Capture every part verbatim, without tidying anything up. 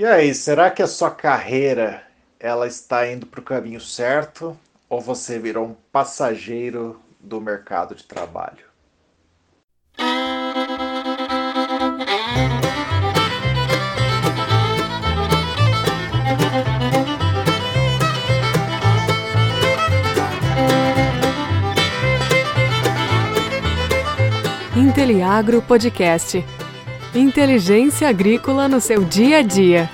E aí, será que a sua carreira ela está indo para o caminho certo ou você virou um passageiro do mercado de trabalho? Inteliagro Podcast. Inteligência agrícola no seu dia a dia.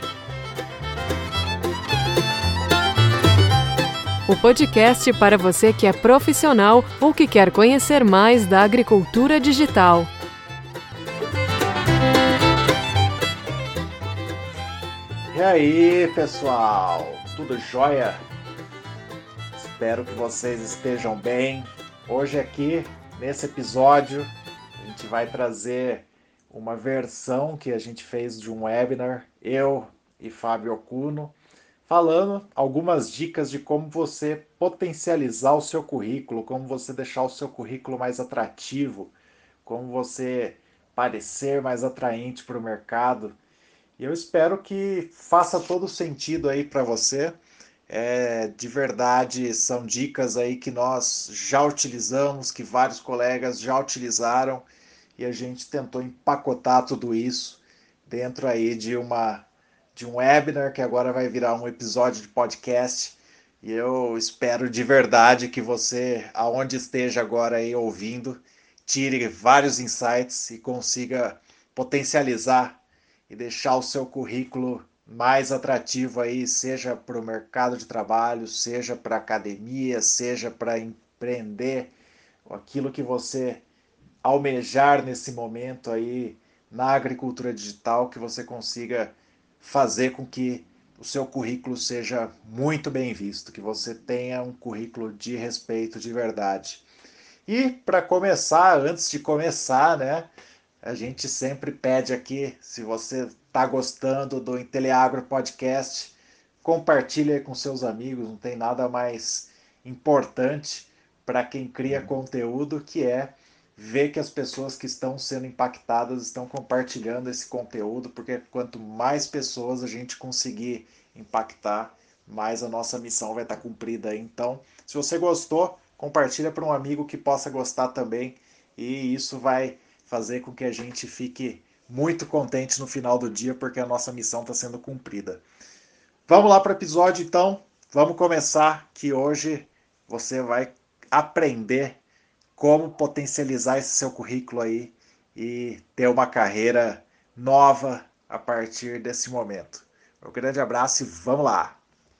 O podcast para você que é profissional ou que quer conhecer mais da agricultura digital. E aí, pessoal? Tudo jóia? Espero que vocês estejam bem. Hoje aqui, nesse episódio, a gente vai trazer uma versão que a gente fez de um webinar, eu e Fábio Okuno, falando algumas dicas de como você potencializar o seu currículo, como você deixar o seu currículo mais atrativo, como você parecer mais atraente para o mercado. E eu espero que faça todo sentido aí para você. É, de verdade, são dicas aí que nós já utilizamos, que vários colegas já utilizaram, e a gente tentou empacotar tudo isso dentro aí de uma de um webinar que agora vai virar um episódio de podcast. E eu espero de verdade que você, aonde esteja agora aí ouvindo, tire vários insights e consiga potencializar e deixar o seu currículo mais atrativo aí, seja para o mercado de trabalho, seja para academia, seja para empreender, aquilo que você almejar nesse momento aí na agricultura digital, que você consiga fazer com que o seu currículo seja muito bem visto, que você tenha um currículo de respeito de verdade. E para começar, antes de começar, né, a gente sempre pede aqui, se você está gostando do Inteliagro Podcast, compartilhe com seus amigos, não tem nada mais importante para quem cria conteúdo que é ver que as pessoas que estão sendo impactadas estão compartilhando esse conteúdo, porque quanto mais pessoas a gente conseguir impactar, mais a nossa missão vai estar cumprida. Então, se você gostou, compartilha para um amigo que possa gostar também, e isso vai fazer com que a gente fique muito contente no final do dia, porque a nossa missão está sendo cumprida. Vamos lá para o episódio, então. Vamos começar, que hoje você vai aprender como potencializar esse seu currículo aí e ter uma carreira nova a partir desse momento. Um grande abraço e vamos lá!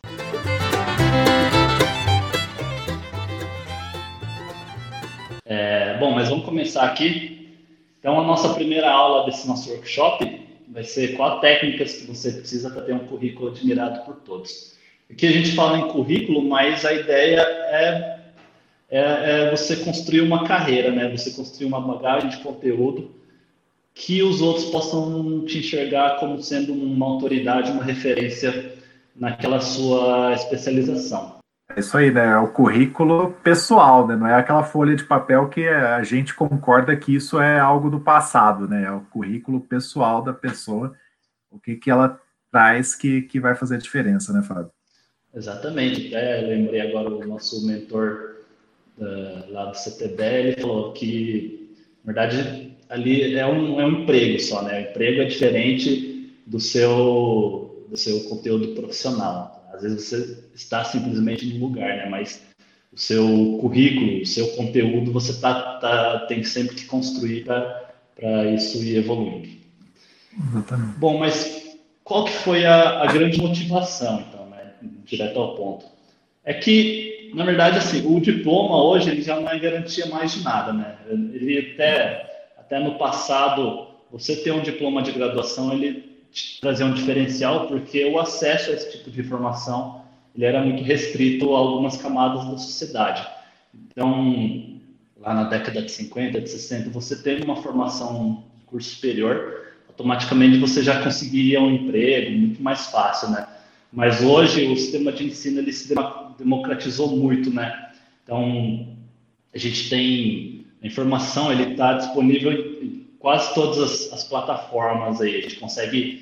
É, bom, mas vamos começar aqui. Então, a nossa primeira aula desse nosso workshop vai ser quatro técnicas que você precisa para ter um currículo admirado por todos. Aqui a gente fala em currículo, mas a ideia é, é, é você construir uma carreira, né? Você construir uma bagagem de conteúdo que os outros possam te enxergar como sendo uma autoridade, uma referência naquela sua especialização. É isso aí, né? É o currículo pessoal, né? Não é aquela folha de papel que a gente concorda que isso é algo do passado, né? É o currículo pessoal da pessoa, o que, que ela traz que, que vai fazer a diferença, né, Fábio? Exatamente. Até lembrei agora o nosso mentor da, lá do C T B, ele falou que, na verdade, ali é um, é um emprego só, né? O emprego é diferente do seu, do seu conteúdo profissional. Às vezes você está simplesmente no lugar, né? Mas o seu currículo, o seu conteúdo, você tá, tá, tem sempre que construir para isso ir evoluindo. Exatamente. Bom, mas qual que foi a, a grande motivação, então, né? Direto ao ponto? É que, na verdade, assim, o diploma hoje ele já não é garantia mais de nada, né? Ele até, até no passado, você ter um diploma de graduação, ele trazer um diferencial, porque o acesso a esse tipo de informação ele era muito restrito a algumas camadas da sociedade. Então, lá na década de cinquenta, de sessenta, você teve uma formação de curso superior, automaticamente você já conseguiria um emprego muito mais fácil, né? Mas hoje o sistema de ensino ele se democratizou muito, né? Então, a gente tem a informação, ele está disponível em quase todas as, as plataformas aí. A gente consegue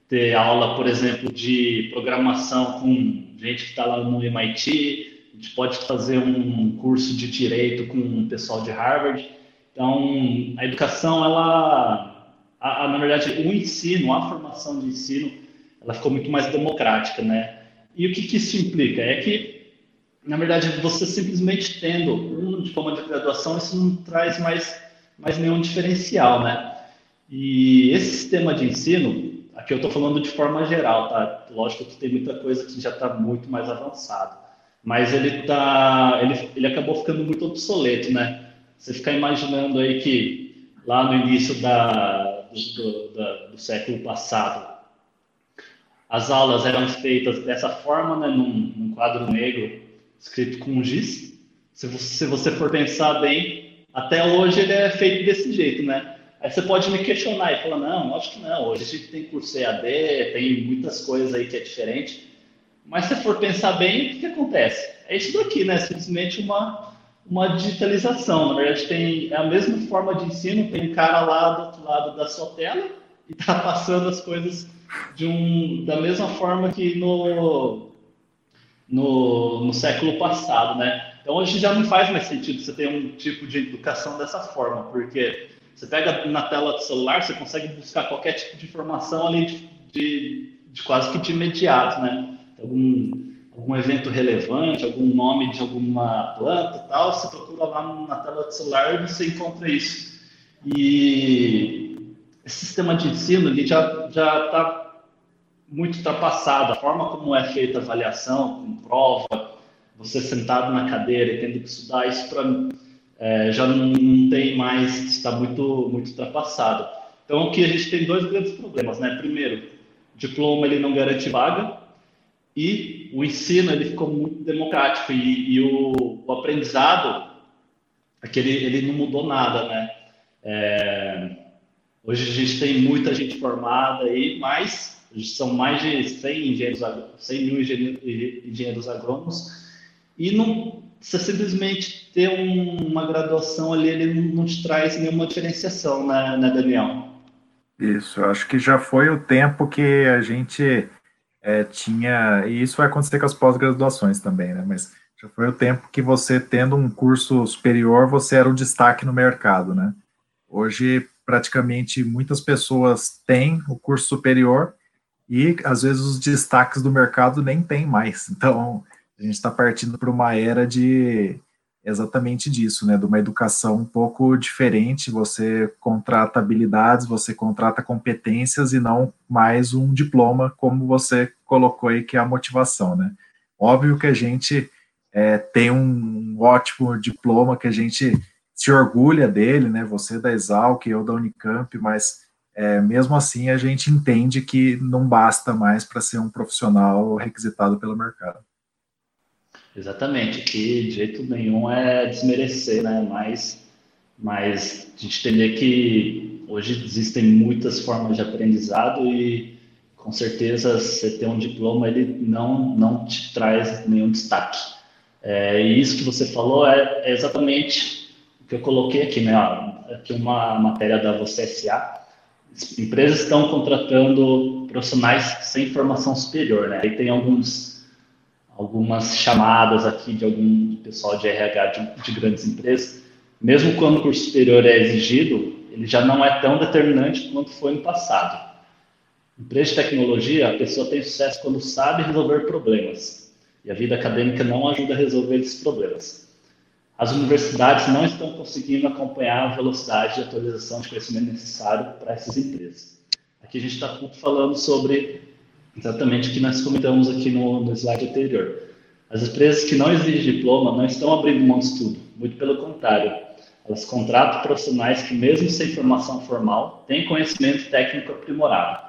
ter aula, por exemplo, de programação com gente que está lá no M I T, a gente pode fazer um curso de direito com o pessoal de Harvard. Então, a educação, ela, a, a, na verdade, o ensino, a formação de ensino, ela ficou muito mais democrática, né? E o que, que isso implica? É que, na verdade, você simplesmente tendo um diploma de graduação, isso não traz mais, mais nenhum diferencial, né? E esse sistema de ensino, aqui eu estou falando de forma geral, tá? Lógico que tem muita coisa que já está muito mais avançado, mas ele, tá, ele, ele acabou ficando muito obsoleto, né? Você ficar imaginando aí que lá no início da, do, da, do século passado, as aulas eram feitas dessa forma, né? Num, num quadro negro, escrito com giz. Se você, se você for pensar bem, até hoje ele é feito desse jeito, né? Aí você pode me questionar e falar, não, acho que não, hoje a gente tem curso E A D, tem muitas coisas aí que é diferente. Mas se for pensar bem, o que, que acontece? É isso daqui, né? Simplesmente uma, uma digitalização. Na verdade, tem é a mesma forma de ensino, tem um cara lá do outro lado da sua tela e está passando as coisas de um, da mesma forma que no, no, no século passado, né? Então, hoje já não faz mais sentido você ter um tipo de educação dessa forma, porque você pega na tela do celular, você consegue buscar qualquer tipo de informação ali de, de, de quase que de imediato, né? Algum, algum evento relevante, algum nome de alguma planta e tal, você procura lá na tela do celular e você encontra isso. E esse sistema de ensino ele já já está muito ultrapassado. A forma como é feita a avaliação, com prova, você sentado na cadeira e tendo que estudar, isso para mim é, já não, não tem mais, está muito, muito ultrapassado. Então, aqui a gente tem dois grandes problemas, né? Primeiro, o diploma ele não garante vaga e o ensino ele ficou muito democrático e, e o, o aprendizado, aquele, ele não mudou nada, né? É, hoje a gente tem muita gente formada aí, mas são mais de cem, engenheiros, cem mil engenheiros, engenheiros agrônomos e não, você simplesmente ter um, uma graduação ali, ele não te traz nenhuma diferenciação, né, né, Daniel? Isso, eu acho que já foi o tempo que a gente é, tinha, e isso vai acontecer com as pós-graduações também, né, mas já foi o tempo que você, tendo um curso superior, você era um destaque no mercado, né? Hoje, praticamente, muitas pessoas têm o curso superior e, às vezes, os destaques do mercado nem tem mais. Então, a gente está partindo para uma era de exatamente disso, né? De uma educação um pouco diferente. Você contrata habilidades, você contrata competências e não mais um diploma, como você colocou aí, que é a motivação, né? Óbvio que a gente é, tem um ótimo diploma, que a gente se orgulha dele, né? Você da Exalc, eu da Unicamp, mas é, mesmo assim a gente entende que não basta mais para ser um profissional requisitado pelo mercado. Exatamente, que de jeito nenhum é desmerecer, né? Mas, mas a gente entender que hoje existem muitas formas de aprendizado e com certeza você ter um diploma ele não, não te traz nenhum destaque. É, e isso que você falou é, é exatamente o que eu coloquei aqui, né? Aqui uma matéria da Você S A. Empresas estão contratando profissionais sem formação superior, né? Aí tem alguns algumas chamadas aqui de algum pessoal de R H de, de grandes empresas, mesmo quando o curso superior é exigido, ele já não é tão determinante quanto foi no passado. Empresa de tecnologia, a pessoa tem sucesso quando sabe resolver problemas, e a vida acadêmica não ajuda a resolver esses problemas. As universidades não estão conseguindo acompanhar a velocidade de atualização de conhecimento necessário para essas empresas. Aqui a gente está falando sobre exatamente o que nós comentamos aqui no, no slide anterior. As empresas que não exigem diploma não estão abrindo mão de estudo, muito pelo contrário. Elas contratam profissionais que, mesmo sem formação formal, têm conhecimento técnico aprimorado.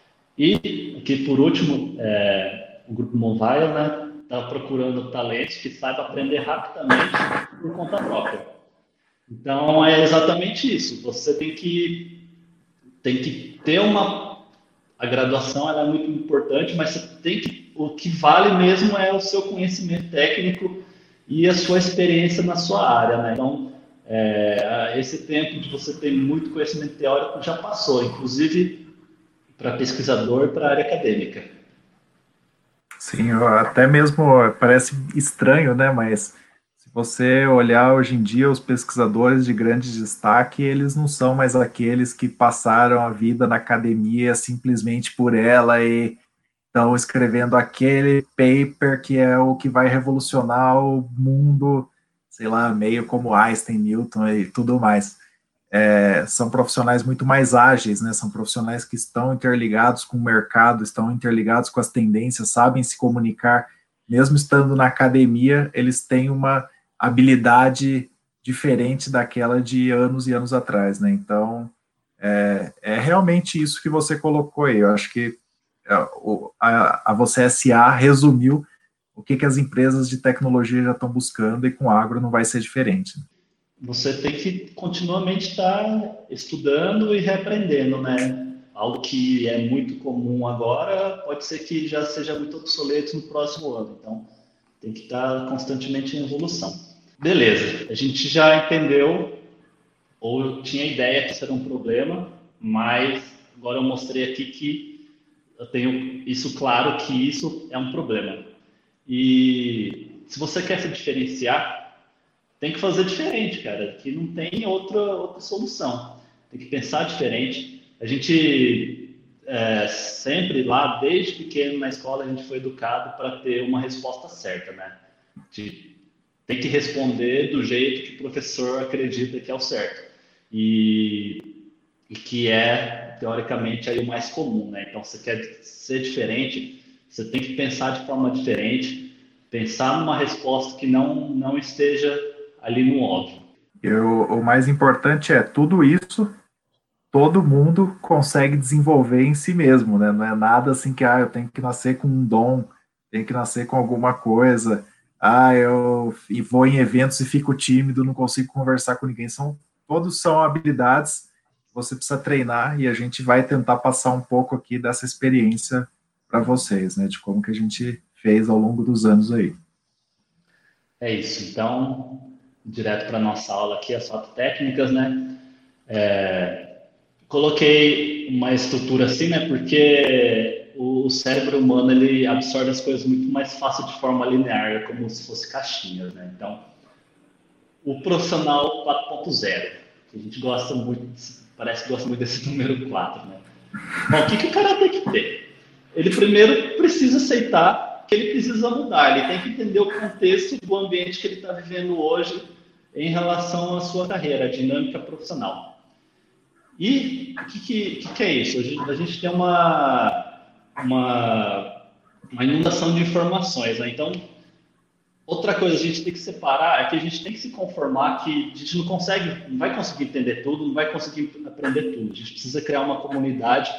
E, aqui por último, é, o Grupo Movile, né, está procurando talentos que saibam aprender rapidamente por conta própria. Então, é exatamente isso. Você tem que, tem que ter uma... A graduação ela é muito importante, mas você tem que, o que vale mesmo é o seu conhecimento técnico e a sua experiência na sua área, né? Então, é, esse tempo de você ter muito conhecimento teórico já passou. Inclusive, para pesquisador e para a área acadêmica. Sim, até mesmo parece estranho, né? Mas se você olhar hoje em dia, os pesquisadores de grande destaque, eles não são mais aqueles que passaram a vida na academia simplesmente por ela e estão escrevendo aquele paper que é o que vai revolucionar o mundo, sei lá, meio como Einstein, Newton e tudo mais. É, são profissionais muito mais ágeis, né? São profissionais que estão interligados com o mercado, estão interligados com as tendências, sabem se comunicar, mesmo estando na academia, eles têm uma habilidade diferente daquela de anos e anos atrás, né? Então, é, é realmente isso que você colocou aí. Eu acho que a, a Você S A resumiu o que, que as empresas de tecnologia já estão buscando e com agro não vai ser diferente, né? Você tem que continuamente estar estudando e reaprendendo, né? Algo que é muito comum agora, pode ser que já seja muito obsoleto no próximo ano. Então, tem que estar constantemente em evolução. Beleza, a gente já entendeu, ou eu tinha ideia que isso era um problema, mas agora eu mostrei aqui que eu tenho isso claro, que isso é um problema. E se você quer se diferenciar, tem que fazer diferente, cara, que não tem outra, outra solução. Tem que pensar diferente. A gente é, sempre lá, desde pequeno na escola, a gente foi educado para ter uma resposta certa, né? De, tem que responder do jeito que o professor acredita que é o certo. E, e que é, teoricamente, aí o mais comum, né? Então, você quer ser diferente, você tem que pensar de forma diferente, pensar numa resposta que não, não esteja ali no óbvio. Eu, o mais importante é tudo isso, todo mundo consegue desenvolver em si mesmo, né? Não é nada assim que ah, eu tenho que nascer com um dom, tenho que nascer com alguma coisa, ah, eu e vou em eventos e fico tímido, não consigo conversar com ninguém. São, todos são habilidades que você precisa treinar e a gente vai tentar passar um pouco aqui dessa experiência para vocês, né? De como que a gente fez ao longo dos anos aí. É isso, então direto para a nossa aula aqui, as fotos técnicas, né? É, coloquei uma estrutura assim, né? Porque o cérebro humano, ele absorve as coisas muito mais fácil de forma linear, é como se fosse caixinhas, né? Então, o profissional quatro ponto zero, que a gente gosta muito, parece que gosta muito desse número quatro, né? Bom, o que, que o cara tem que ter? Ele primeiro precisa aceitar que ele precisa mudar, ele tem que entender o contexto do ambiente que ele está vivendo hoje em relação à sua carreira, a dinâmica profissional. E o que, que, que, que é isso? A gente, a gente tem uma, uma, uma inundação de informações, né? Então, outra coisa a gente tem que separar é que a gente tem que se conformar que a gente não consegue, não vai conseguir entender tudo, não vai conseguir aprender tudo. A gente precisa criar uma comunidade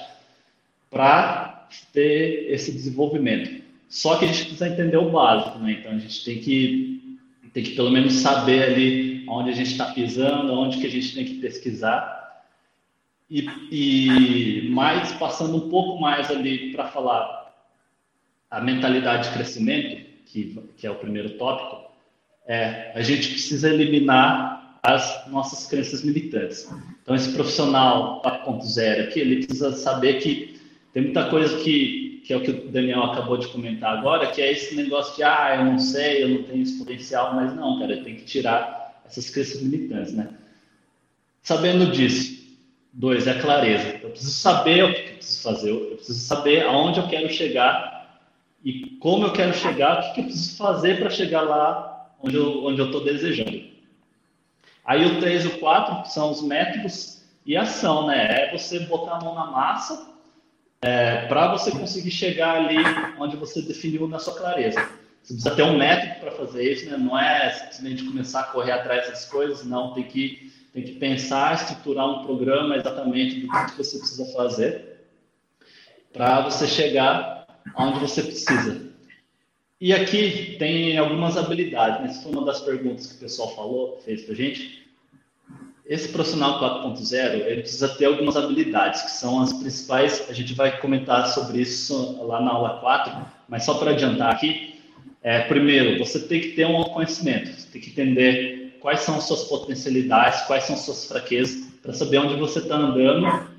para ter esse desenvolvimento. Só que a gente precisa entender o básico, né? Então, a gente tem que, tem que pelo menos saber ali onde a gente está pisando, onde que a gente tem que pesquisar. E, e mais, passando um pouco mais ali para falar a mentalidade de crescimento, que, que é o primeiro tópico, é, a gente precisa eliminar as nossas crenças limitantes. Então, esse profissional quatro ponto zero aqui, ele precisa saber que tem muita coisa que, que é o que o Daniel acabou de comentar agora, que é esse negócio de, ah, eu não sei, eu não tenho esse potencial, mas não, cara, tem que tirar essas crenças limitantes, né? Sabendo disso, dois, é a clareza. Eu preciso saber o que eu preciso fazer, eu preciso saber aonde eu quero chegar e como eu quero chegar, o que eu preciso fazer para chegar lá onde eu onde eu estou desejando. Aí o três e o quatro são os métodos e ação, né? É você botar a mão na massa é, para você conseguir chegar ali onde você definiu na sua clareza. Você precisa ter um método para fazer isso, né? Não é simplesmente começar a correr atrás dessas coisas, não. Tem que, tem que pensar, estruturar um programa exatamente do que você precisa fazer para você chegar onde você precisa. E aqui tem algumas habilidades, né? Essa foi uma das perguntas que o pessoal falou, fez para a gente. Esse profissional quatro ponto zero, ele precisa ter algumas habilidades, que são as principais. A gente vai comentar sobre isso lá na aula quatro, mas só para adiantar aqui. É, primeiro, você tem que ter um autoconhecimento, você tem que entender quais são as suas potencialidades, quais são as suas fraquezas, para saber onde você está andando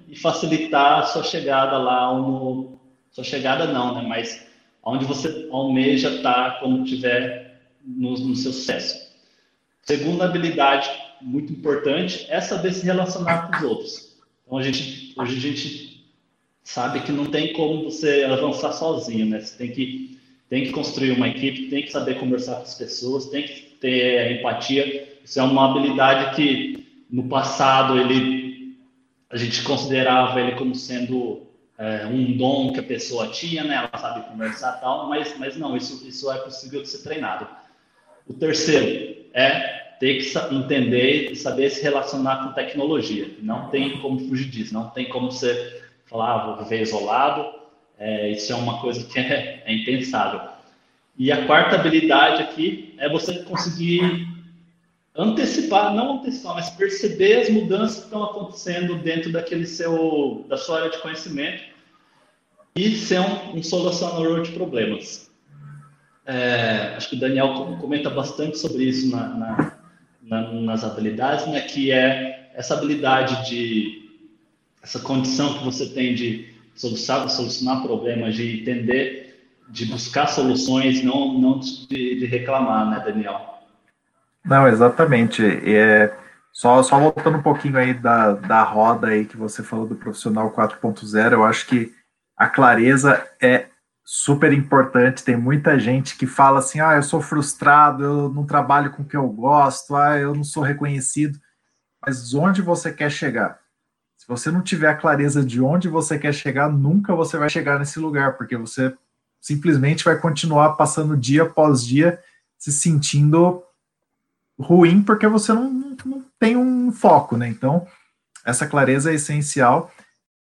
e facilitar a sua chegada lá, no, sua chegada não, né? Mas onde você almeja estar quando estiver no, no seu sucesso. Segunda habilidade muito importante é saber se relacionar com os outros. Então, a gente, hoje a gente sabe que não tem como você avançar sozinho, né? Você tem que, tem que construir uma equipe, tem que saber conversar com as pessoas, tem que ter empatia. Isso é uma habilidade que, no passado, ele, a gente considerava ele como sendo é, um dom que a pessoa tinha, né? Ela sabe conversar e tal, mas, mas não, isso, isso é possível de ser treinado. O terceiro é ter que entender e saber se relacionar com tecnologia. Não tem como fugir disso, não tem como você falar, ah, vou viver isolado, é, isso é uma coisa que é, é impensável. E a quarta habilidade aqui é você conseguir antecipar, não antecipar, mas perceber as mudanças que estão acontecendo dentro daquele seu, da sua área de conhecimento e ser um, um solucionador de problemas. É, acho que o Daniel comenta bastante sobre isso na, na, na, nas habilidades, né, que é essa habilidade de, essa condição que você tem de solucionar, solucionar problemas, de entender, de buscar soluções, não, não de, de reclamar, né, Daniel? Não, exatamente. É, só, só voltando um pouquinho aí da, da roda aí que você falou do profissional quatro ponto zero, eu acho que a clareza é super importante. Tem muita gente que fala assim, ah, eu sou frustrado, eu não trabalho com o que eu gosto, ah, eu não sou reconhecido. Mas onde você quer chegar? Se você não tiver a clareza de onde você quer chegar, nunca você vai chegar nesse lugar, porque você simplesmente vai continuar passando dia após dia se sentindo ruim, porque você não, não, não tem um foco, né? Então, essa clareza é essencial.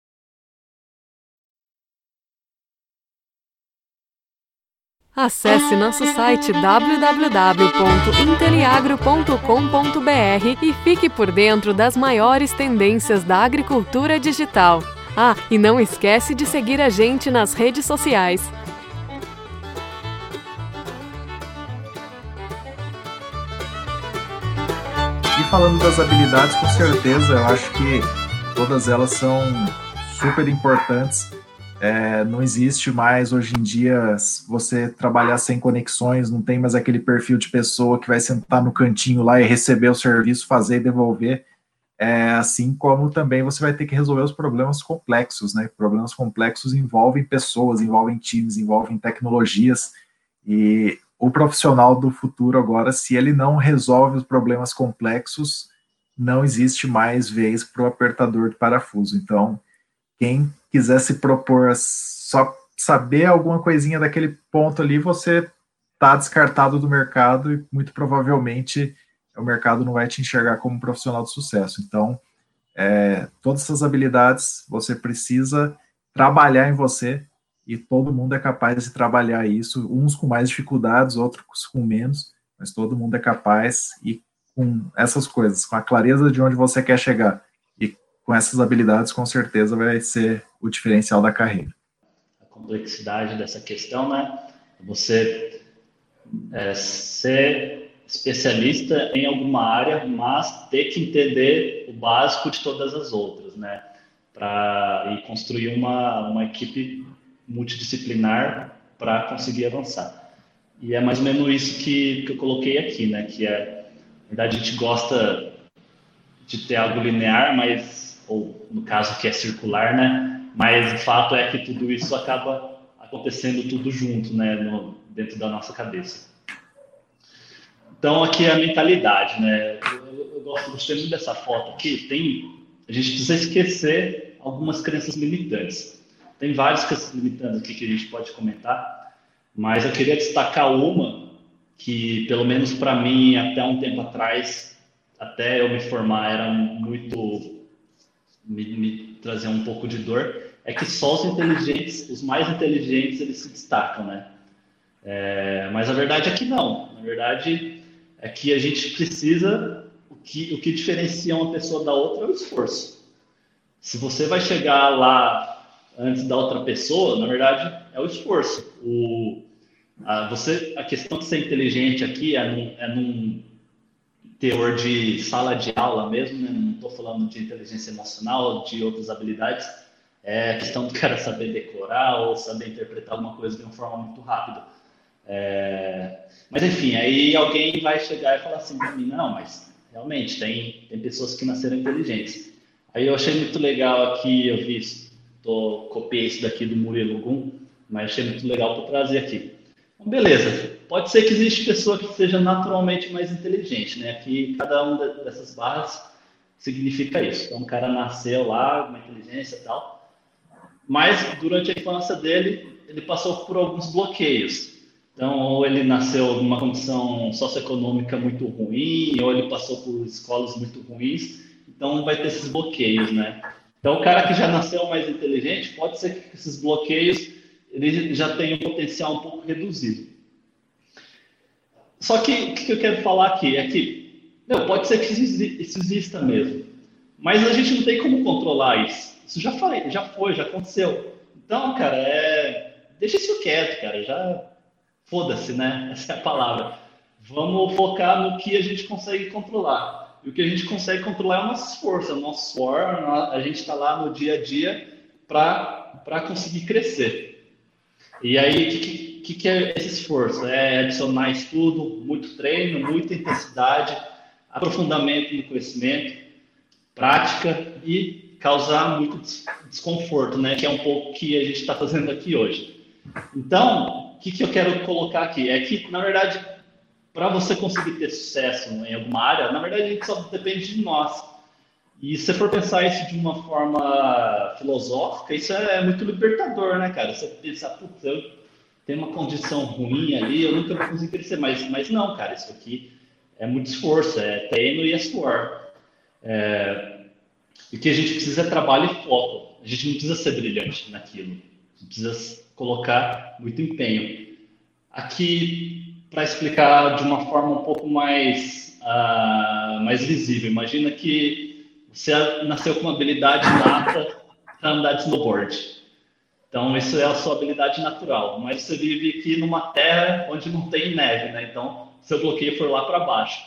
Acesse nosso site w w w ponto inteliagro ponto com ponto b r e fique por dentro das maiores tendências da agricultura digital. Ah, e não esquece de seguir a gente nas redes sociais. E falando das habilidades, com certeza, eu acho que todas elas são super importantes. É, não existe mais, hoje em dia, você trabalhar sem conexões, não tem mais aquele perfil de pessoa que vai sentar no cantinho lá e receber o serviço, fazer e devolver. É, assim como também você vai ter que resolver os problemas complexos, né? Problemas complexos envolvem pessoas, envolvem times, envolvem tecnologias, e o profissional do futuro agora, se ele não resolve os problemas complexos, não existe mais vez para o apertador de parafuso. Então, quem quiser se propor a só saber alguma coisinha daquele ponto ali, você está descartado do mercado e muito provavelmente o mercado não vai te enxergar como um profissional de sucesso. Então, é, todas essas habilidades você precisa trabalhar em você, e todo mundo é capaz de trabalhar isso, uns com mais dificuldades, outros com menos, mas todo mundo é capaz, e com essas coisas, com a clareza de onde você quer chegar, e com essas habilidades, com certeza vai ser o diferencial da carreira. A complexidade dessa questão, né? Você é, ser especialista em alguma área, mas ter que entender o básico de todas as outras, né? Pra, e construir uma, uma equipe multidisciplinar para conseguir avançar. E é mais ou menos isso que, que eu coloquei aqui, né? Que é, na verdade, a gente gosta de ter algo linear, mas, ou no caso que é circular, né? Mas o fato é que tudo isso acaba acontecendo tudo junto, né? No, dentro da nossa cabeça. Então, aqui é a mentalidade, né? Eu, eu gosto gostei muito dessa foto aqui. Tem, a gente precisa esquecer algumas crenças limitantes. Tem várias crenças limitantes aqui que a gente pode comentar, mas eu queria destacar uma que, pelo menos para mim, até um tempo atrás, até eu me formar, era muito... me, me trazia um pouco de dor, é que só os inteligentes, os mais inteligentes, eles se destacam, né? É, mas a verdade é que não. Na verdade, é que a gente precisa... O que, o que diferencia uma pessoa da outra é o esforço. Se você vai chegar lá antes da outra pessoa, na verdade, é o esforço. O, a, você, a questão de ser inteligente aqui é num, é num, teor de sala de aula mesmo, né? Não estou falando de inteligência emocional, de outras habilidades. É questão do cara saber decorar ou saber interpretar alguma coisa de uma forma muito rápida. É... Mas, enfim, aí alguém vai chegar e falar assim para mim, não, mas realmente tem, tem pessoas que nasceram inteligentes. Aí eu achei muito legal aqui, eu vi, tô, copiei isso daqui do Murilo Gum, mas achei muito legal para trazer aqui. Então, beleza, pode ser que existe pessoa que seja naturalmente mais inteligente, né? Aqui, cada uma dessas barras significa isso. Então, o cara nasceu lá, com uma inteligência e tal, mas durante a infância dele, ele passou por alguns bloqueios. Então, ou ele nasceu numa condição socioeconômica muito ruim, ou ele passou por escolas muito ruins, então vai ter esses bloqueios, né? Então, o cara que já nasceu mais inteligente, pode ser que esses bloqueios ele já tenha um potencial um pouco reduzido. Só que o que eu quero falar aqui é que, não, pode ser que isso exista mesmo, mas a gente não tem como controlar isso. Isso já foi, já foi, já aconteceu. Então, cara, é... deixa isso quieto, cara, já foda-se, né? Essa é a palavra. Vamos focar no que a gente consegue controlar. E o que a gente consegue controlar é o nosso esforço, é o nosso suor, a gente está lá no dia a dia para conseguir crescer. E aí, o que, que, que é esse esforço? É adicionar estudo, muito treino, muita intensidade, aprofundamento no conhecimento, prática e causar muito desconforto, né? Que é um pouco o que a gente está fazendo aqui hoje. Então, o que, que eu quero colocar aqui? É que, na verdade, para você conseguir ter sucesso em alguma área, na verdade, a gente só depende de nós. E se você for pensar isso de uma forma filosófica, isso é muito libertador, né, cara? Você pensar, putz, eu tenho uma condição ruim ali, eu nunca vou conseguir crescer. Mas, mas não, cara, isso aqui é muito esforço, é treino e é suor. É... O que a gente precisa é trabalho e foco. A gente não precisa ser brilhante naquilo. A gente precisa colocar muito empenho. Aqui, para explicar de uma forma um pouco mais, uh, mais visível, imagina que você nasceu com uma habilidade nata para andar de snowboard. Então, isso é a sua habilidade natural. Mas você vive aqui numa terra onde não tem neve, né? Então, seu bloqueio foi lá para baixo.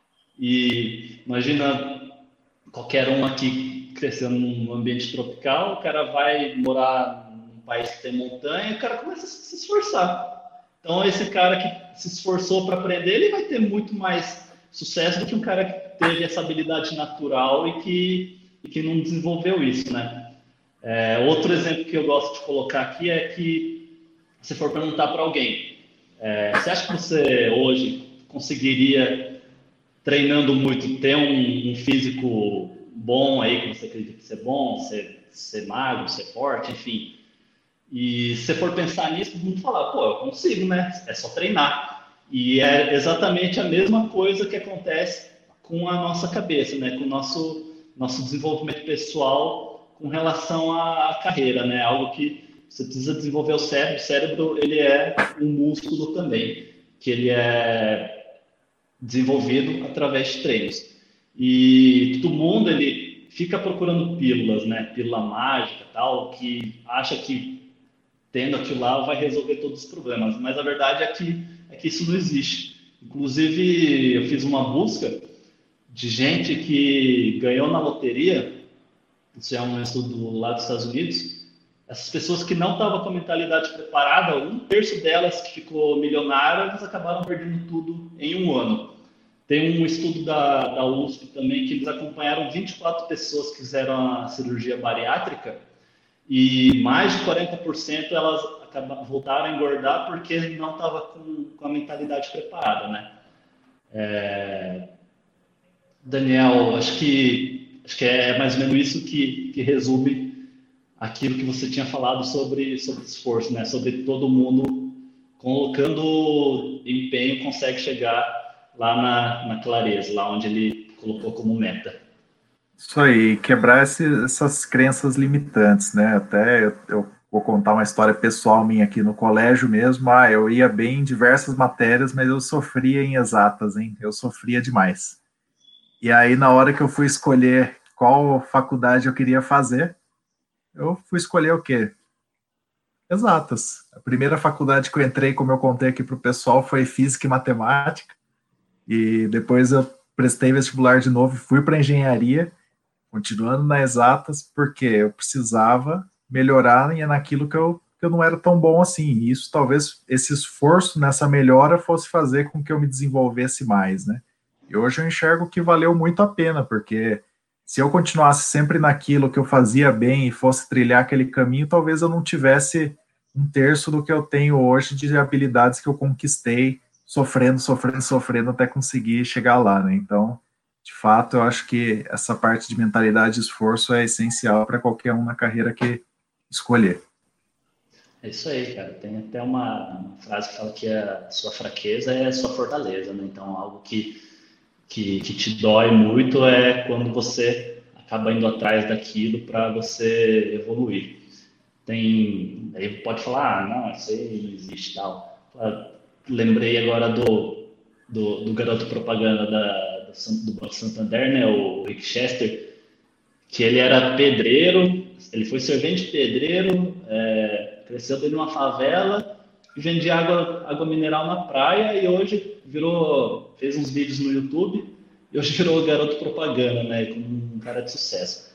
E imagina qualquer um aqui crescendo num ambiente tropical, o cara vai morar num país que tem montanha, o cara começa a se esforçar. Então, esse cara que se esforçou para aprender, ele vai ter muito mais sucesso do que um cara que teve essa habilidade natural e que, e que não desenvolveu isso, né? É, outro exemplo que eu gosto de colocar aqui é que, se for perguntar para alguém, é, você acha que você hoje conseguiria, treinando muito, ter um, um físico bom aí, que você acredita ser bom, ser, ser magro, ser forte, enfim. E se você for pensar nisso, todo mundo falar, pô, eu consigo, né? É só treinar. E é exatamente a mesma coisa que acontece com a nossa cabeça, né? Com o nosso, nosso desenvolvimento pessoal com relação à carreira, né? Algo que você precisa desenvolver o cérebro. O cérebro, ele é um músculo também, que ele é desenvolvido através de treinos. E todo mundo, ele fica procurando pílulas, né? Pílula mágica, tal, que acha que tendo aquilo lá vai resolver todos os problemas. Mas a verdade é que, é que isso não existe. Inclusive, eu fiz uma busca de gente que ganhou na loteria, isso é um estudo lá dos Estados Unidos, essas pessoas que não estavam com a mentalidade preparada, um terço delas que ficou milionária, elas acabaram perdendo tudo em um ano. Tem um estudo da, da U S P também, que eles acompanharam vinte e quatro pessoas que fizeram a cirurgia bariátrica e mais de quarenta por cento elas acabaram, voltaram a engordar porque não estavam com, com a mentalidade preparada, né? É... Daniel, acho que, acho que é mais ou menos isso que, que resume aquilo que você tinha falado sobre, sobre esforço, né? Sobre todo mundo colocando empenho consegue chegar lá na, na clareza, lá onde ele colocou como meta. Isso aí, quebrar esse, essas crenças limitantes, né? Até eu, eu vou contar uma história pessoal minha aqui no colégio mesmo. Ah, eu ia bem em diversas matérias, mas eu sofria em exatas, hein? Eu sofria demais. E aí, na hora que eu fui escolher qual faculdade eu queria fazer, eu fui escolher o quê? Exatas. A primeira faculdade que eu entrei, como eu contei aqui para o pessoal, foi Física e Matemática. E depois eu prestei vestibular de novo e fui para engenharia, continuando nas exatas, porque eu precisava melhorar naquilo que eu, que eu não era tão bom assim. E isso, talvez, esse esforço nessa melhora fosse fazer com que eu me desenvolvesse mais, né? E hoje eu enxergo que valeu muito a pena, porque se eu continuasse sempre naquilo que eu fazia bem e fosse trilhar aquele caminho, talvez eu não tivesse um terço do que eu tenho hoje de habilidades que eu conquistei, sofrendo, sofrendo, sofrendo até conseguir chegar lá, né? Então, de fato, eu acho que essa parte de mentalidade e esforço é essencial para qualquer um na carreira que escolher. É isso aí, cara. Tem até uma, uma frase que fala que a sua fraqueza é a sua fortaleza, né? Então, algo que, que, que te dói muito é quando você acaba indo atrás daquilo para você evoluir. Tem, aí pode falar, ah, não, isso aí não existe, tal. Lembrei agora do, do, do garoto propaganda da, do Banco Santander, né, o Rick Chester, que ele era pedreiro, ele foi servente de pedreiro, é, cresceu dentro de uma favela e vendia água, água mineral na praia e hoje virou, fez uns vídeos no YouTube e hoje virou garoto propaganda, né, como um cara de sucesso.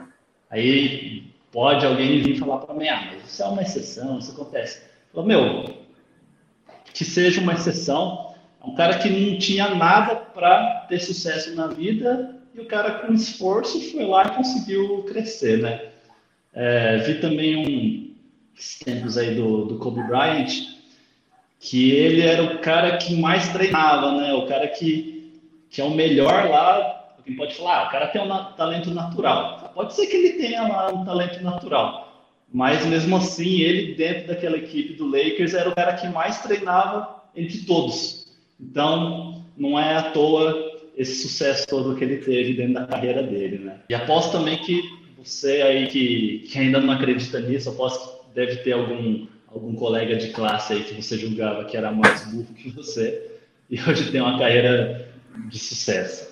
Aí pode alguém vir falar para mim, ah, mas isso é uma exceção, isso acontece. Falo, meu, que seja uma exceção, é um cara que não tinha nada para ter sucesso na vida e o cara com esforço foi lá e conseguiu crescer, né? É, vi também um tempos aí do, do Kobe Bryant, que ele era o cara que mais treinava, né? O cara que, que é o melhor lá. Alguém pode falar, ah, o cara tem um talento natural. Pode ser que ele tenha lá um talento natural, mas mesmo assim, ele dentro daquela equipe do Lakers era o cara que mais treinava entre todos. Então, não é à toa esse sucesso todo que ele teve dentro da carreira dele, né? E aposto também que você aí que, que ainda não acredita nisso, aposto que deve ter algum, algum colega de classe aí que você julgava que era mais burro que você e hoje tem uma carreira de sucesso.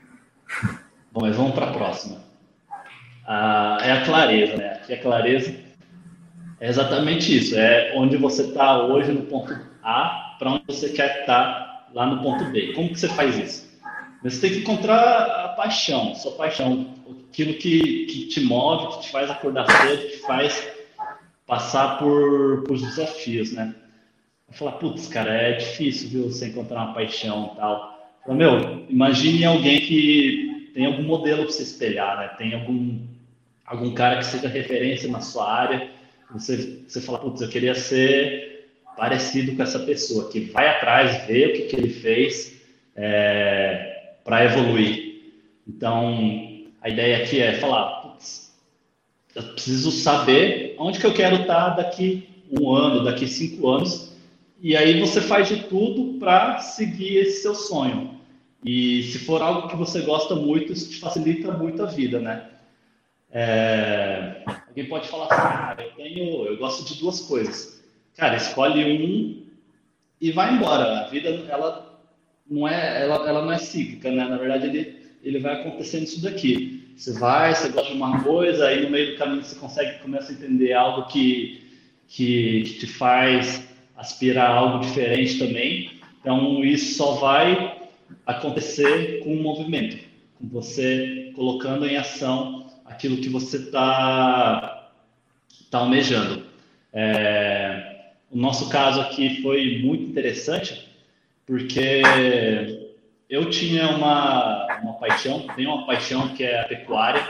Bom, mas vamos para a próxima. Ah, é a clareza, né? Aqui a clareza é exatamente isso. É onde você está hoje no ponto A para onde você quer estar lá no ponto B. Como que você faz isso? Você tem que encontrar a paixão, sua paixão, aquilo que, que te move, que te faz acordar cedo, que te faz passar por, por desafios, né? Vai falar, putz, cara, é difícil, viu, você encontrar uma paixão e tal. Fala, meu, imagine alguém que tem algum modelo para se espelhar, né? Tem algum, algum cara que seja referência na sua área. Você, você fala, putz, eu queria ser parecido com essa pessoa, que vai atrás, vê o que, que ele fez é, para evoluir. Então, a ideia aqui é falar, putz, eu preciso saber onde que eu quero estar daqui um ano, daqui cinco anos, e aí você faz de tudo para seguir esse seu sonho. E se for algo que você gosta muito, isso te facilita muito a vida, né? É... Alguém pode falar assim, ah, eu tenho, eu gosto de duas coisas. Cara, escolhe um e vai embora. A vida, ela não é, ela, ela não é cíclica, né? Na verdade, ele, ele vai acontecendo isso daqui. Você vai, você gosta de uma coisa, aí no meio do caminho você consegue, começa a entender algo que, que, que te faz aspirar a algo diferente também. Então, isso só vai acontecer com o movimento, com você colocando em ação aquilo que você está tá almejando. É, o nosso caso aqui foi muito interessante, porque eu tinha uma, uma paixão, tenho uma paixão que é a pecuária,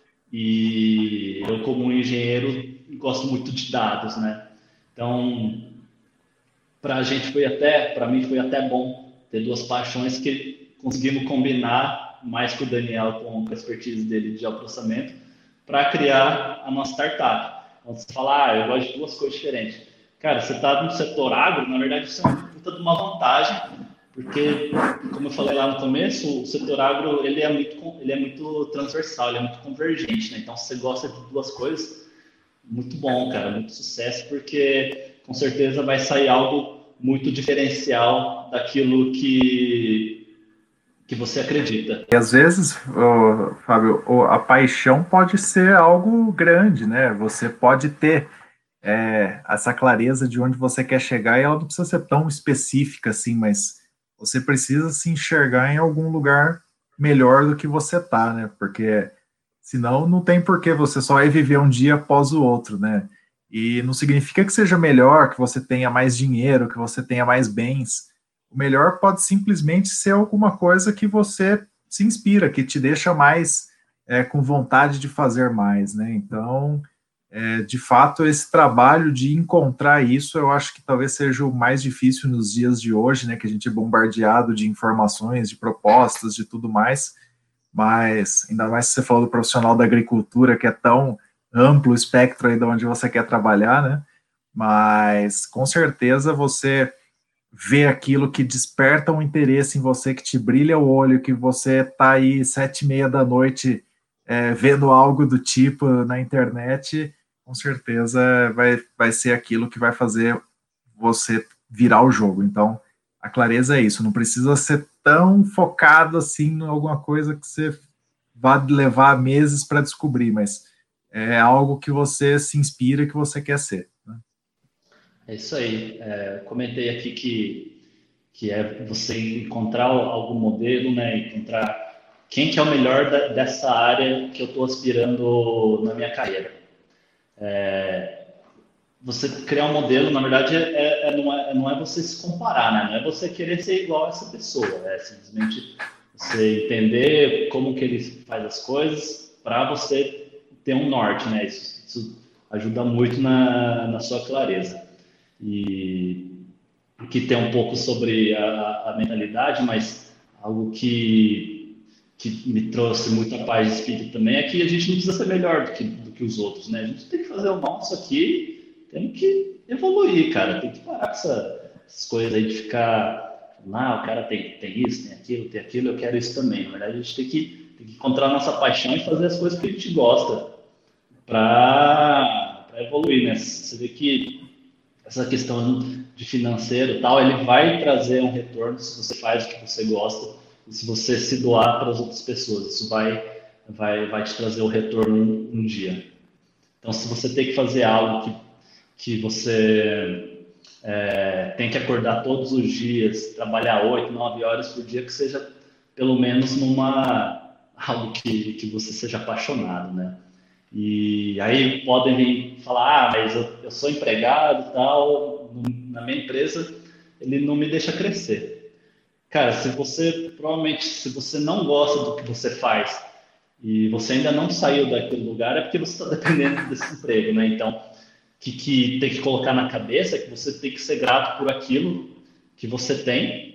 e eu, como engenheiro, gosto muito de dados, né? Então, para a gente foi até, para mim foi até bom ter duas paixões que conseguimos combinar mais com o Daniel, com a expertise dele de processamento, para criar a nossa startup. Então, você fala, ah, eu gosto de duas coisas diferentes. Cara, você está no setor agro, na verdade, isso é uma puta de uma vantagem, porque, como eu falei lá no começo, o setor agro, ele é muito, ele é muito transversal, ele é muito convergente, né? Então, se você gosta de duas coisas, muito bom, cara, muito sucesso, porque com certeza vai sair algo muito diferencial daquilo que, que você acredita. E às vezes, oh, Fábio, oh, a paixão pode ser algo grande, né? Você pode ter é, essa clareza de onde você quer chegar e ela não precisa ser tão específica assim, mas você precisa se enxergar em algum lugar melhor do que você tá, né? Porque senão não tem por que você só vai viver um dia após o outro, né? E não significa que seja melhor, que você tenha mais dinheiro, que você tenha mais bens. O melhor pode simplesmente ser alguma coisa que você se inspira, que te deixa mais é, com vontade de fazer mais, né? Então, é, de fato, esse trabalho de encontrar isso, eu acho que talvez seja o mais difícil nos dias de hoje, né? Que a gente é bombardeado de informações, de propostas, de tudo mais. Mas, ainda mais se você falou do profissional da agricultura, que é tão amplo o espectro aí de onde você quer trabalhar, né? Mas, com certeza, você vê aquilo que desperta um interesse em você, que te brilha o olho, que você tá aí sete e meia da noite é, vendo algo do tipo na internet, com certeza vai, vai ser aquilo que vai fazer você virar o jogo. Então, a clareza é isso, não precisa ser tão focado assim em alguma coisa que você vá levar meses para descobrir, mas é algo que você se inspira, que você quer ser, né? É isso aí. É, comentei aqui que, que é você encontrar algum modelo, né? Encontrar quem que é o melhor da, dessa área que eu estou aspirando na minha carreira. É, você criar um modelo, na verdade, é, é, não, é, não é você se comparar, né? Não é você querer ser igual a essa pessoa. É simplesmente você entender como que ele faz as coisas para você ter um norte, né? Isso, isso ajuda muito na, na sua clareza. E que tem um pouco sobre a, a mentalidade, mas algo que, que me trouxe muita paz de espírito também é que a gente não precisa ser melhor do que, do que os outros, né? A gente tem que fazer o nosso aqui, tem que evoluir, cara, tem que parar com essa, essas coisas aí de ficar, ah, o cara tem, tem isso, tem aquilo, tem aquilo, eu quero isso também. Na verdade, a gente tem que, tem que encontrar a nossa paixão e fazer as coisas que a gente gosta para evoluir, né? Você vê que essa questão de financeiro e tal, ele vai trazer um retorno se você faz o que você gosta e se você se doar para as outras pessoas. Isso vai, vai, vai te trazer o retorno um, um dia. Então, se você tem que fazer algo que, que você é, tem que acordar todos os dias, trabalhar oito, nove horas por dia, que seja pelo menos numa algo que, que você seja apaixonado, né? E aí podem vir falar, ah, mas eu, eu sou empregado e tal, na minha empresa ele não me deixa crescer. Cara, se você, provavelmente, se você não gosta do que você faz e você ainda não saiu daquele lugar, é porque você está dependendo desse emprego, né? Então, o que, que tem que colocar na cabeça é que você tem que ser grato por aquilo que você tem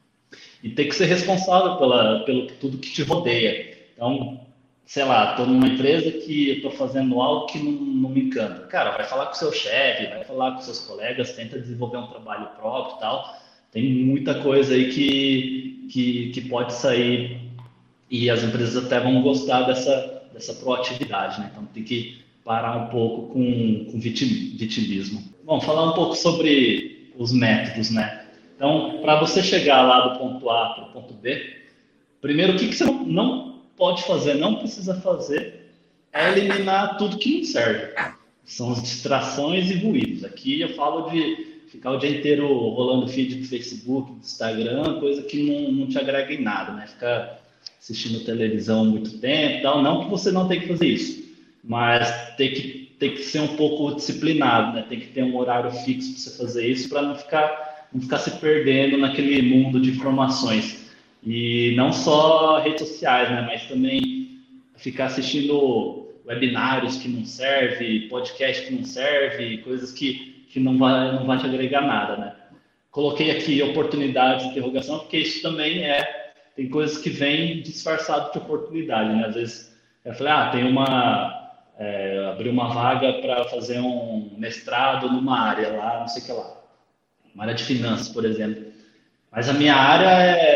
e tem que ser responsável pela, pelo tudo que te rodeia. Então, sei lá, estou numa empresa que estou fazendo algo que não, não me encanta. Cara, vai falar com o seu chefe, vai falar com seus colegas, tenta desenvolver um trabalho próprio e tal. Tem muita coisa aí que, que, que pode sair e as empresas até vão gostar dessa, dessa proatividade, né? Então tem que parar um pouco com, com vitim, vitimismo. Bom, falar um pouco sobre os métodos, né? Então, para você chegar lá do ponto A para o ponto B, primeiro, o que, que você não, não pode fazer, não precisa fazer, é eliminar tudo que não serve. São as distrações e ruídos. Aqui eu falo de ficar o dia inteiro rolando feed do Facebook, do Instagram, coisa que não, não te agrega em nada, né? Ficar assistindo televisão muito tempo e tal. Não que você não tenha que fazer isso, mas tem que, tem que ser um pouco disciplinado, né? Tem que ter um horário fixo para você fazer isso, para não ficar, não ficar se perdendo naquele mundo de informações. E não só redes sociais, né? Mas também ficar assistindo webinários que não servem, podcast que não serve, coisas que, que não, vai, não vai te agregar nada, né? Coloquei aqui oportunidades de interrogação, porque isso também é... Tem coisas que vêm disfarçado de oportunidade, né? Às vezes eu falei, ah, tem uma... É, abrir uma vaga para fazer um mestrado numa área lá, não sei o que lá. Uma área de finanças, por exemplo. Mas a minha área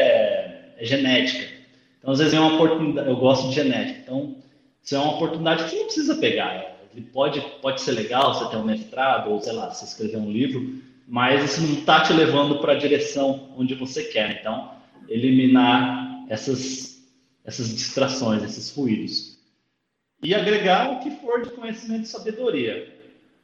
é, é genética. Então, às vezes é uma oportunidade, eu gosto de genética. Então, isso é uma oportunidade que você não precisa pegar. Ele pode, pode ser legal você ter um mestrado, ou sei lá, você escrever um livro, mas isso não está te levando para a direção onde você quer. Então, eliminar essas, essas distrações, esses ruídos. E agregar o que for de conhecimento e sabedoria.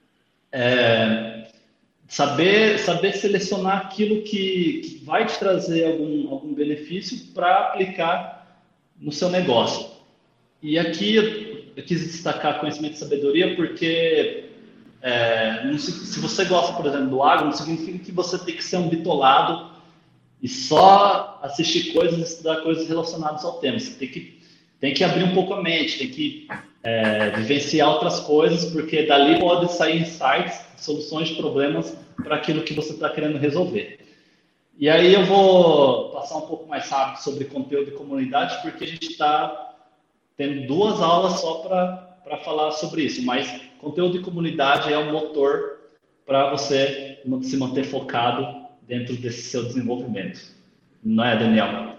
É, saber, saber selecionar aquilo que, que vai te trazer algum, algum benefício para aplicar no seu negócio. E aqui eu, eu quis destacar conhecimento e sabedoria porque é, não, se, se você gosta, por exemplo, do agro, não significa que você tem que ser um bitolado e só assistir coisas e estudar coisas relacionadas ao tema. Você tem que, tem que abrir um pouco a mente, tem que é, vivenciar outras coisas, porque dali pode sair insights, soluções de problemas para aquilo que você está querendo resolver. E aí eu vou passar um pouco mais rápido sobre conteúdo e comunidade, porque a gente está tendo duas aulas só para falar sobre isso, mas conteúdo e comunidade é o motor para você se manter focado dentro desse seu desenvolvimento. Não é, Daniel?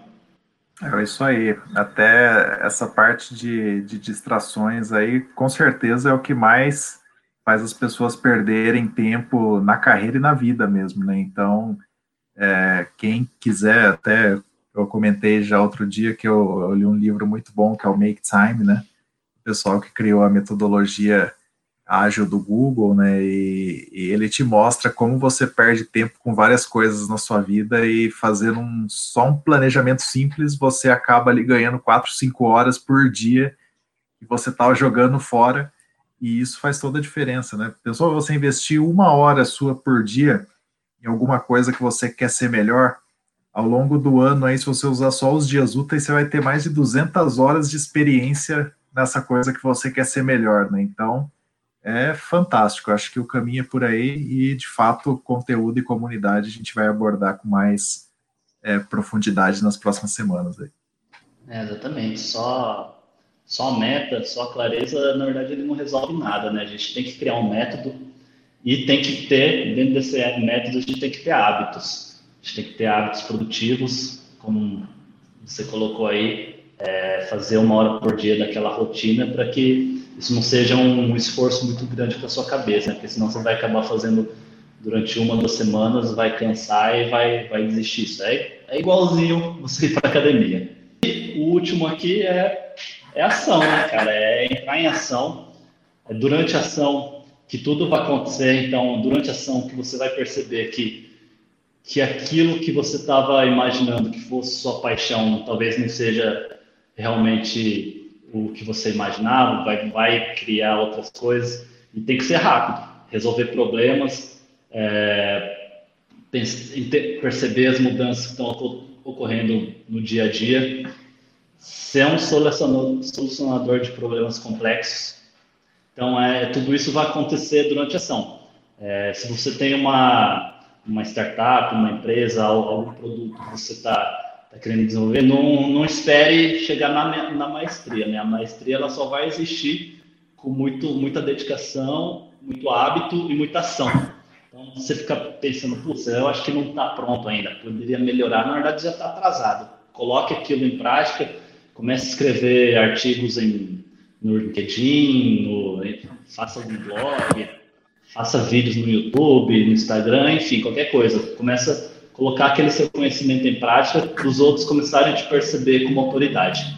É isso aí. Até essa parte de, de distrações aí, com certeza é o que mais faz as pessoas perderem tempo na carreira e na vida mesmo, né? Então, é, quem quiser, até eu comentei já outro dia que eu, eu li um livro muito bom, que é o Make Time, né? O pessoal que criou a metodologia ágil do Google, né? E, e ele te mostra como você perde tempo com várias coisas na sua vida e fazendo um, só um planejamento simples, você acaba ali ganhando quatro, cinco horas por dia que você estava jogando fora, e isso faz toda a diferença, né? Pensou você investir uma hora sua por dia em alguma coisa que você quer ser melhor, ao longo do ano, aí, se você usar só os dias úteis, você vai ter mais de duzentas horas de experiência nessa coisa que você quer ser melhor, né? Então, é fantástico. Acho que o caminho é por aí e, de fato, conteúdo e comunidade a gente vai abordar com mais é, profundidade nas próximas semanas. Aí. É, exatamente. Só, só meta, só clareza, na verdade, ele não resolve nada, né? A gente tem que criar um método e tem que ter, dentro desse método, a gente tem que ter hábitos. A gente tem que ter hábitos produtivos, como você colocou aí, é, fazer uma hora por dia daquela rotina para que isso não seja um esforço muito grande para a sua cabeça, né? Porque senão você vai acabar fazendo durante uma, duas semanas, vai cansar e vai, vai desistir. Isso é, é igualzinho você ir para a academia. E o último aqui é, é ação, né, cara? É entrar em ação. É durante a ação que tudo vai acontecer. Então, durante a ação que você vai perceber que que aquilo que você estava imaginando que fosse sua paixão talvez não seja realmente o que você imaginava, vai, vai criar outras coisas, e tem que ser rápido, resolver problemas, é, perceber as mudanças que estão ocorrendo no dia a dia, ser um solucionador, solucionador de problemas complexos. Então, é, tudo isso vai acontecer durante a ação. É, se você tem uma uma startup, uma empresa, algum produto que você está tá querendo desenvolver, não, não espere chegar na, na maestria, né? A maestria ela só vai existir com muito, muita dedicação, muito hábito e muita ação. Então, você fica pensando, putz, eu acho que não está pronto ainda, poderia melhorar. Na verdade, já está atrasado. Coloque aquilo em prática, comece a escrever artigos em, no LinkedIn, no, faça algum blog, faça vídeos no YouTube, no Instagram, enfim, qualquer coisa. Começa a colocar aquele seu conhecimento em prática para os outros começarem a te perceber como autoridade.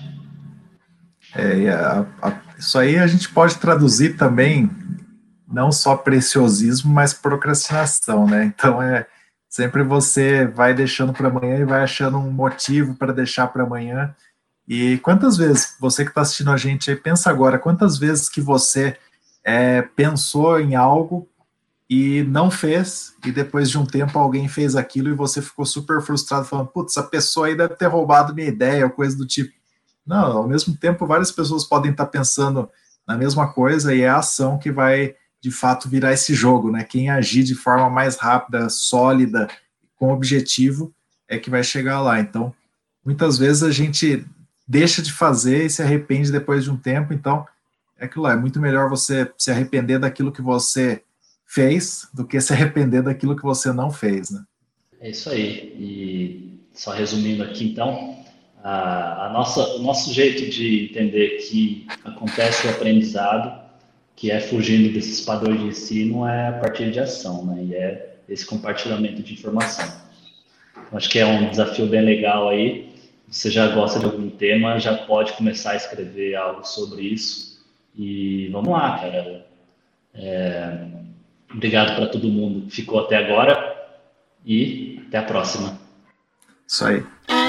É, a, a, isso aí a gente pode traduzir também, não só preciosismo, mas procrastinação, né? Então, é sempre você vai deixando para amanhã e vai achando um motivo para deixar para amanhã. E quantas vezes, você que está assistindo a gente aí, pensa agora, quantas vezes que você É, pensou em algo e não fez, e depois de um tempo alguém fez aquilo e você ficou super frustrado, falando, putz, essa pessoa aí deve ter roubado minha ideia, ou coisa do tipo. Não, ao mesmo tempo várias pessoas podem estar pensando na mesma coisa, e é a ação que vai de fato virar esse jogo, né? Quem agir de forma mais rápida, sólida, com objetivo, é que vai chegar lá. Então, muitas vezes a gente deixa de fazer e se arrepende depois de um tempo. Então, é aquilo lá, é muito melhor você se arrepender daquilo que você fez do que se arrepender daquilo que você não fez, né? É isso aí. E só resumindo aqui, então, a, a nossa, o nosso jeito de entender que acontece o aprendizado, que é fugindo desses padrões de ensino, é a partir de ação, né? E é esse compartilhamento de informação. Então, acho que é um desafio bem legal aí. Você já gosta de algum tema, já pode começar a escrever algo sobre isso. E vamos lá, cara. É, obrigado para todo mundo que ficou até agora e até a próxima. Isso aí.